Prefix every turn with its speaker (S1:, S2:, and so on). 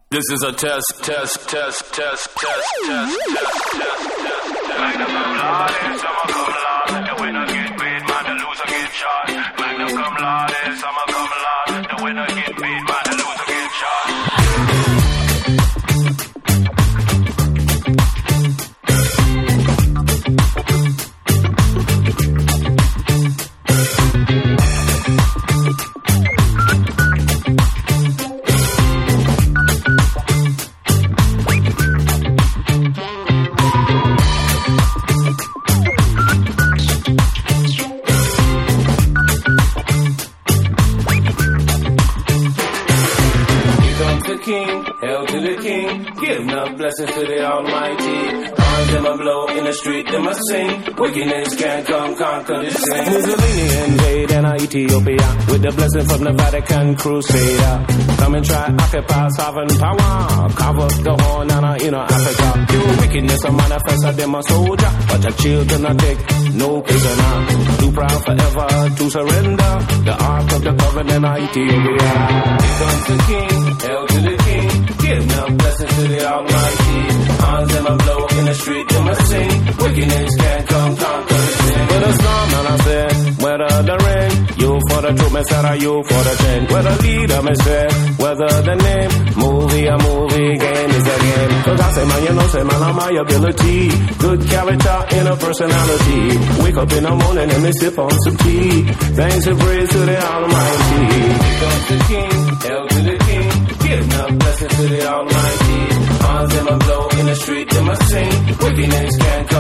S1: This is a test. Magnum cum laude, summer cum laude. The winner get paid, man, the loser get shot. Magnum cum laude, summer cum laude. The winner get paid, man, the loser get shot. Blessings to the Almighty. Arms them a blow in the street, them a sing. Wickedness can't come conquer this thing. Mussolini invade in Ethiopia with the blessing from the Vatican Crusader. Come and try occupy sovereign power. Carve up the horn and in Africa. Your wickedness a manifest of them a soldier, but the children a take no prisoner. Too proud forever to surrender. The Ark of the Covenant of Ethiopia. Here comes the King, hail to the King. Give no blessings to the Almighty. Arms them a blow in the street, them a sing. Wickedness can't come conquer the sin. With a storm and I said, weather the rain. You for the truth, Messiah, you for the change. Whether leader, me say, whether the name. Movie, a movie, game is a game. Cause I say, man, you know, say, man, I'm my ability. Good character in a personality. Wake up in the morning and me sip on some tea. Thanks and praise to the Almighty. Here comes the King, hail to the King. Give no blessings to the Almighty. Arms them a blow in the street, them a sing. Wickedness can't